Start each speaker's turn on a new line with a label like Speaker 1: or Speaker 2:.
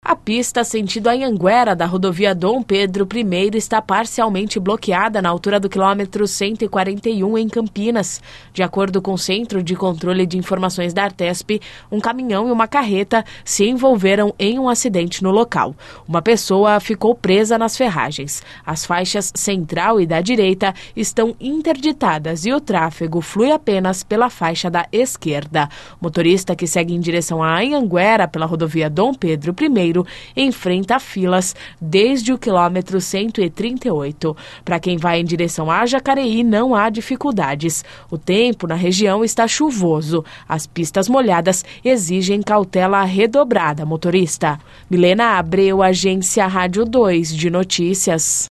Speaker 1: A pista sentido Anhanguera da rodovia Dom Pedro I está parcialmente bloqueada na altura do quilômetro 141 em Campinas. De acordo com o Centro de Controle de Informações da Artesp, um caminhão e uma carreta se envolveram em um acidente no local. Uma pessoa ficou presa nas ferragens. As faixas central e da direita estão interditadas e o tráfego flui apenas pela faixa da esquerda. O motorista que segue em direção a Anhanguera pela rodovia Dom Pedro I enfrenta filas desde o quilômetro 138. Para quem vai em direção a Jacareí, não há dificuldades. O tempo na região está chuvoso. As pistas molhadas exigem cautela redobrada, motorista. Milena Abreu, Agência Rádio 2 de Notícias.